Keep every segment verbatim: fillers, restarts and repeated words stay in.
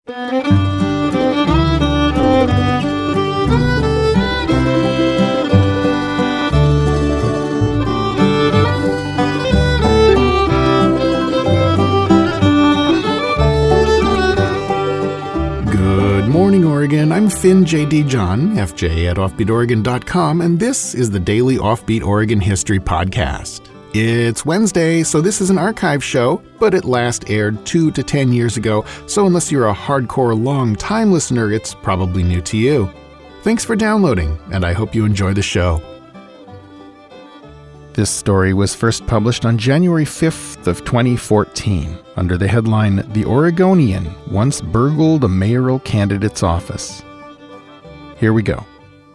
Good morning, Oregon. I'm Finn J D. John, F J at offbeat oregon dot com, and this is the Daily Offbeat Oregon History Podcast. It's Wednesday, so this is an archive show, but it last aired two to ten years ago, so unless you're a hardcore long-time listener, it's probably new to you. Thanks for downloading, and I hope you enjoy the show. This story was first published on January fifth of twenty fourteen under the headline, "The Oregonian Once Burgled a Mayoral Candidate's Office." Here we go.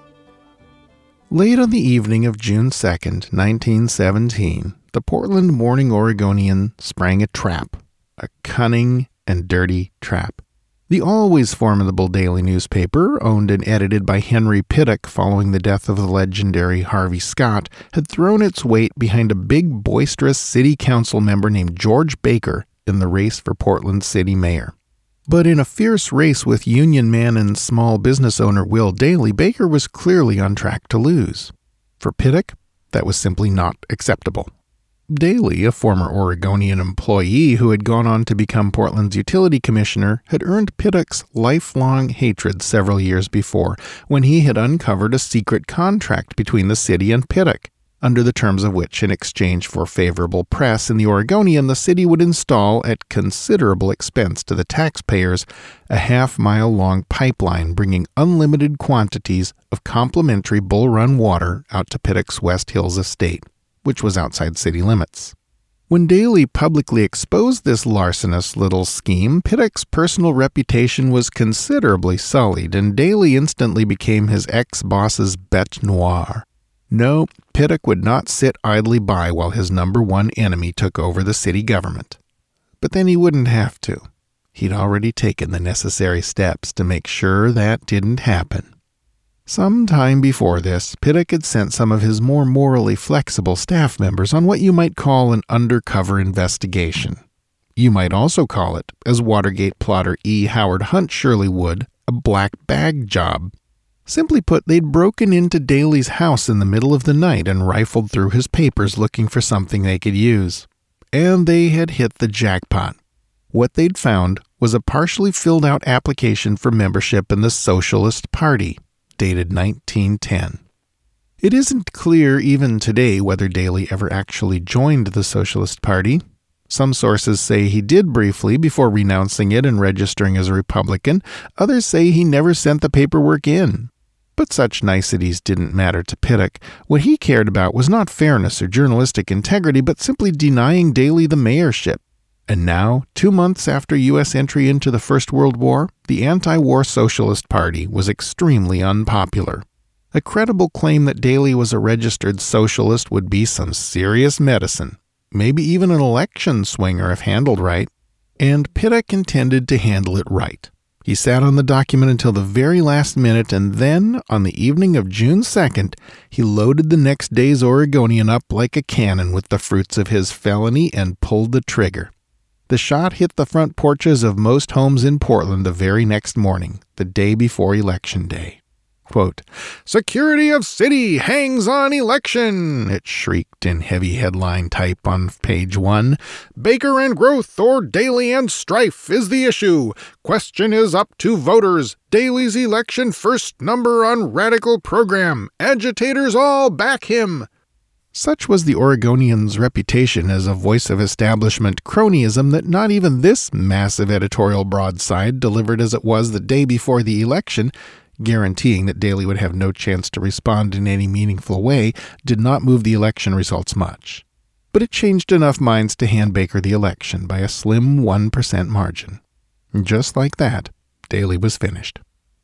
Late on the evening of June second, nineteen seventeen, the Portland Morning Oregonian sprang a trap, a cunning and dirty trap. The always formidable daily newspaper, owned and edited by Henry Pittock following the death of the legendary Harvey Scott, had thrown its weight behind a big, boisterous city council member named George Baker in the race for Portland city mayor. But in a fierce race with union man and small business owner Will Daly, Baker was clearly on track to lose. For Pittock, that was simply not acceptable. Daly, a former Oregonian employee who had gone on to become Portland's utility commissioner, had earned Pittock's lifelong hatred several years before when he had uncovered a secret contract between the city and Pittock, under the terms of which, in exchange for favorable press in the Oregonian, the city would install, at considerable expense to the taxpayers, a half-mile-long pipeline bringing unlimited quantities of complimentary Bull Run water out to Pittock's West Hills estate, which was outside city limits. When Daly publicly exposed this larcenous little scheme, Pittock's personal reputation was considerably sullied, and Daly instantly became his ex-boss's bête noire. No, Pittock would not sit idly by while his number one enemy took over the city government. But then he wouldn't have to. He'd already taken the necessary steps to make sure that didn't happen. Some time before this, Pittock had sent some of his more morally flexible staff members on what you might call an undercover investigation. You might also call it, as Watergate plotter E. Howard Hunt surely would, a black bag job. Simply put, they'd broken into Daly's house in the middle of the night and rifled through his papers looking for something they could use. And they had hit the jackpot. What they'd found was a partially filled out application for membership in the Socialist Party, dated nineteen ten. It isn't clear even today whether Daly ever actually joined the Socialist Party. Some sources say he did briefly before renouncing it and registering as a Republican. Others say he never sent the paperwork in. But such niceties didn't matter to Pittock. What he cared about was not fairness or journalistic integrity, but simply denying Daly the mayorship. And now, two months after U S entry into the First World War, the anti-war Socialist Party was extremely unpopular. A credible claim that Daly was a registered socialist would be some serious medicine, maybe even an election swinger if handled right. And Pittock intended to handle it right. He sat on the document until the very last minute, and then, on the evening of June second, he loaded the next day's Oregonian up like a cannon with the fruits of his felony and pulled the trigger. The shot hit the front porches of most homes in Portland the very next morning, the day before Election Day. Quote, "Security of city hangs on election," it shrieked in heavy headline type on page one. "Baker and growth or Daly and strife is the issue. Question is up to voters. Daly's election first number on radical program. Agitators all back him." Such was the Oregonian's reputation as a voice of establishment cronyism that not even this massive editorial broadside, delivered as it was the day before the election, guaranteeing that Daly would have no chance to respond in any meaningful way, did not move the election results much. But it changed enough minds to hand Baker the election by a slim one percent margin. Just like that, Daly was finished.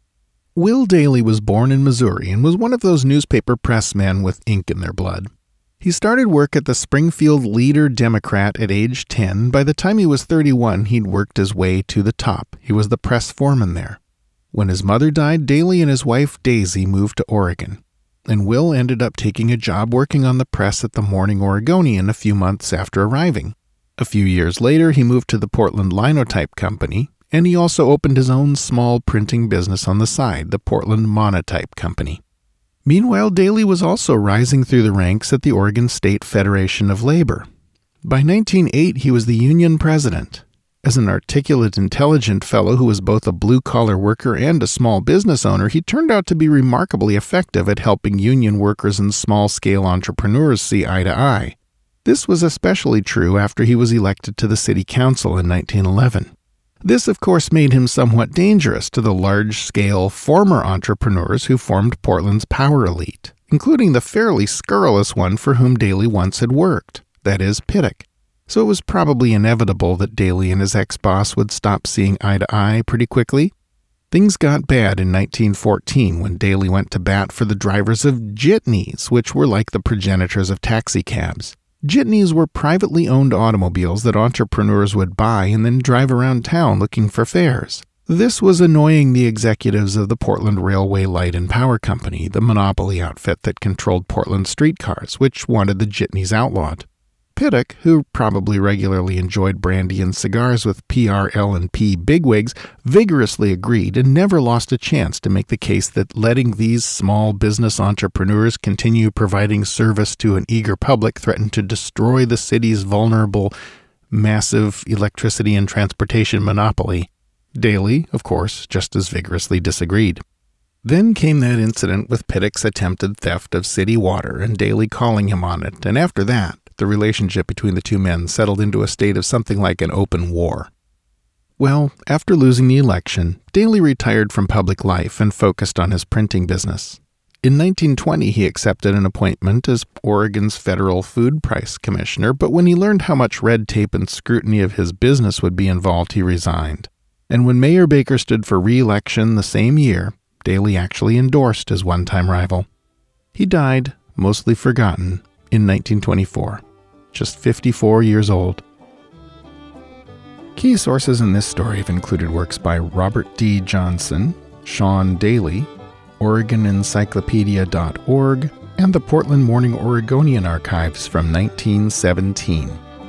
Will Daly was born in Missouri and was one of those newspaper pressmen with ink in their blood. He started work at the Springfield Leader Democrat at age ten. By the time he was thirty-one, he'd worked his way to the top. He was the press foreman there. When his mother died, Daly and his wife Daisy moved to Oregon, and Will ended up taking a job working on the press at the Morning Oregonian a few months after arriving. A few years later, he moved to the Portland Linotype Company, and he also opened his own small printing business on the side, the Portland Monotype Company. Meanwhile, Daly was also rising through the ranks at the Oregon State Federation of Labor. By nineteen oh eight, he was the union president. As an articulate, intelligent fellow who was both a blue-collar worker and a small business owner, he turned out to be remarkably effective at helping union workers and small-scale entrepreneurs see eye to eye. This was especially true after he was elected to the city council in nineteen eleven. This, of course, made him somewhat dangerous to the large-scale former entrepreneurs who formed Portland's power elite, including the fairly scurrilous one for whom Daly once had worked, that is, Pittock. So it was probably inevitable that Daly and his ex-boss would stop seeing eye to eye pretty quickly. Things got bad in nineteen fourteen when Daly went to bat for the drivers of jitneys, which were like the progenitors of taxicabs. Jitneys were privately owned automobiles that entrepreneurs would buy and then drive around town looking for fares. This was annoying the executives of the Portland Railway Light and Power Company, the monopoly outfit that controlled Portland streetcars, which wanted the jitneys outlawed. Pittock, who probably regularly enjoyed brandy and cigars with P R L and P bigwigs, vigorously agreed and never lost a chance to make the case that letting these small business entrepreneurs continue providing service to an eager public threatened to destroy the city's vulnerable, massive electricity and transportation monopoly. Daly, of course, just as vigorously disagreed. Then came that incident with Pittock's attempted theft of city water and Daly calling him on it, and after that, the relationship between the two men settled into a state of something like an open war. Well, after losing the election, Daly retired from public life and focused on his printing business. In nineteen twenty, he accepted an appointment as Oregon's federal food price commissioner, but when he learned how much red tape and scrutiny of his business would be involved, he resigned. And when Mayor Baker stood for re-election the same year, Daly actually endorsed his one-time rival. He died, mostly forgotten, in nineteen twenty-four, just fifty-four years old. Key sources in this story have included works by Robert D. Johnson, Sean Daly, Oregon Encyclopedia dot org, and the Portland Morning Oregonian archives from nineteen seventeen.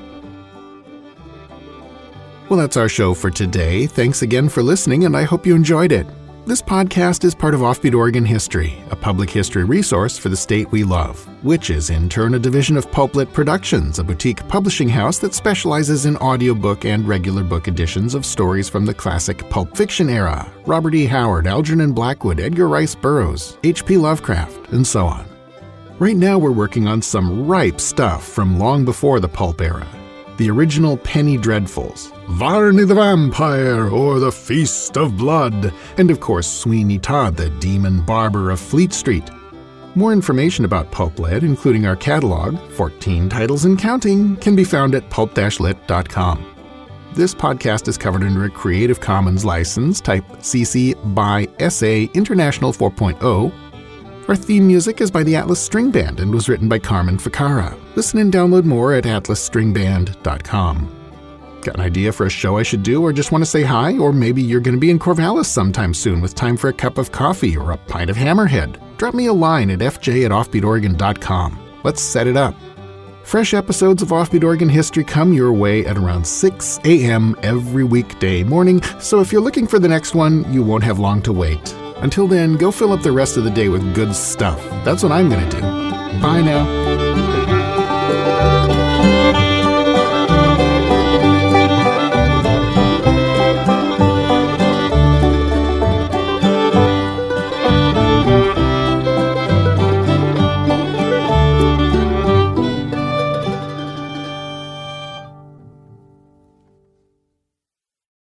Well, that's our show for today. Thanks again for listening, and I hope you enjoyed it. This podcast is part of Offbeat Oregon History, a public history resource for the state we love, which is in turn a division of Pulplit Productions, a boutique publishing house that specializes in audiobook and regular book editions of stories from the classic pulp fiction era, Robert E. Howard, Algernon Blackwood, Edgar Rice Burroughs, H P Lovecraft, and so on. Right now we're working on some ripe stuff from long before the pulp era. The original Penny Dreadfuls, Varney the Vampire, or The Feast of Blood, and of course Sweeney Todd, the Demon Barber of Fleet Street. More information about Pulp Lit, including our catalog, fourteen titles and counting, can be found at pulp dash lit dot com. This podcast is covered under a Creative Commons license, type C C by S A International four point oh. Our theme music is by the Atlas String Band and was written by Carmen Ficarra. Listen and download more at atlas string band dot com. Got an idea for a show I should do, or just want to say hi? Or maybe you're going to be in Corvallis sometime soon with time for a cup of coffee or a pint of Hammerhead. Drop me a line at f j at offbeat oregon dot com. Let's set it up. Fresh episodes of Offbeat Oregon History come your way at around six a.m. every weekday morning, so if you're looking for the next one, you won't have long to wait. Until then, go fill up the rest of the day with good stuff. That's what I'm going to do. Bye now.